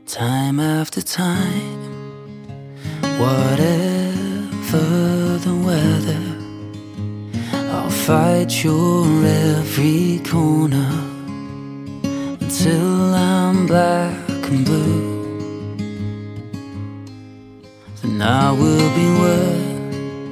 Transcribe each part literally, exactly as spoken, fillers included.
Time after time, whatever the weather, I'll fight your every corner until I'm black and blue. Then I will be worth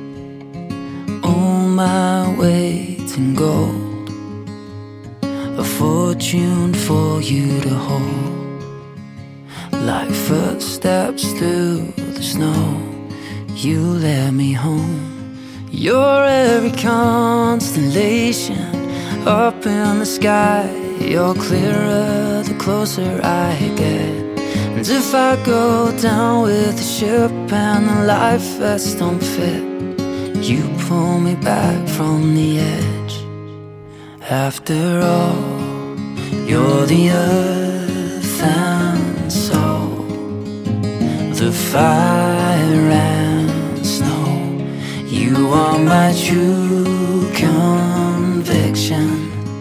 all my weight in gold, a fortune for you to hold. Like footsteps through the snow, you led me home. You're every constellation up in the sky. You're clearer the closer I get. And if I go down with the ship and the life vests don't fit, you pull me back from the edge. After all, you're the earth and soul, the fire and snow. You are my true conviction.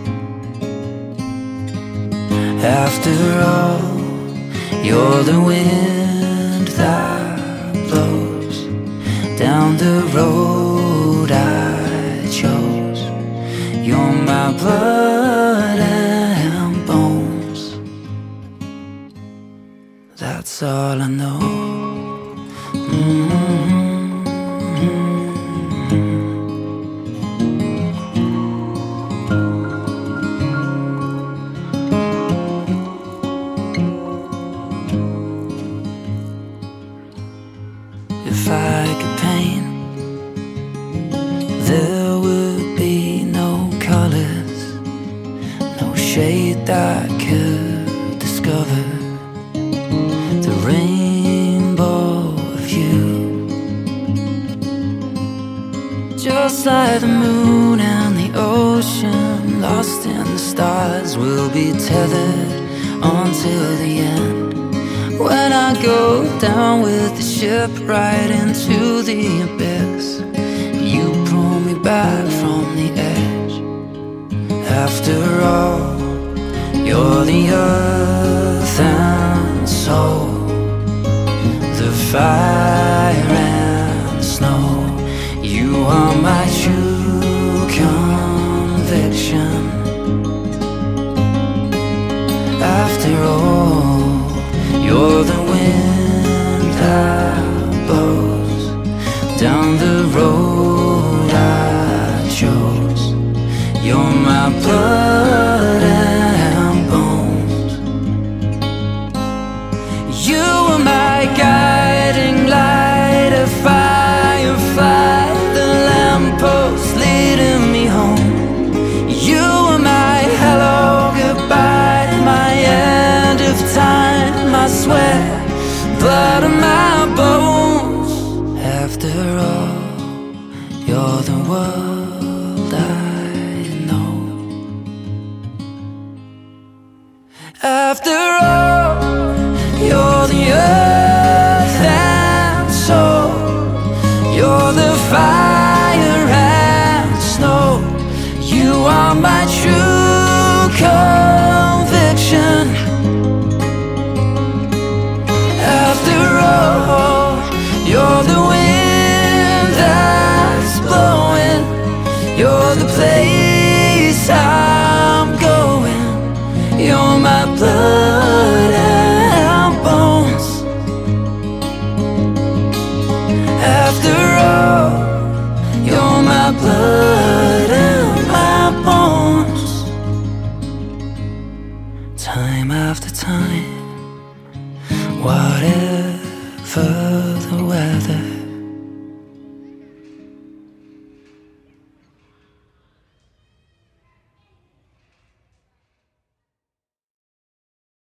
After all, you're the wind that blows down the road I chose. You're my blood and bones. That's all I know. Mm-hmm. If I could paint, there would be no colors, no shade that could discover the rainbow of you. Just like the moon and the ocean, lost in the stars, we'll be tethered until the end. When I go down with the ship right into the abyss, you pull me back from the edge. After all, you're the earth and soul, the fire and snow. You are my true conviction. After all, you're the wind that blows down the road I chose. You're my blood and bones. You are my guiding light, a firefly, the lamppost leading me home. You are my hello, goodbye, my end of time, I swear, blood on my bones. After all, you're the world I know. After all, you're the earth and soul, you're the fire and snow. You are my true conviction. You're the wind that's blowing, you're the place I'm going. You're my blood and bones. After all, you're my blood and my bones. Time after time, whatever the weather,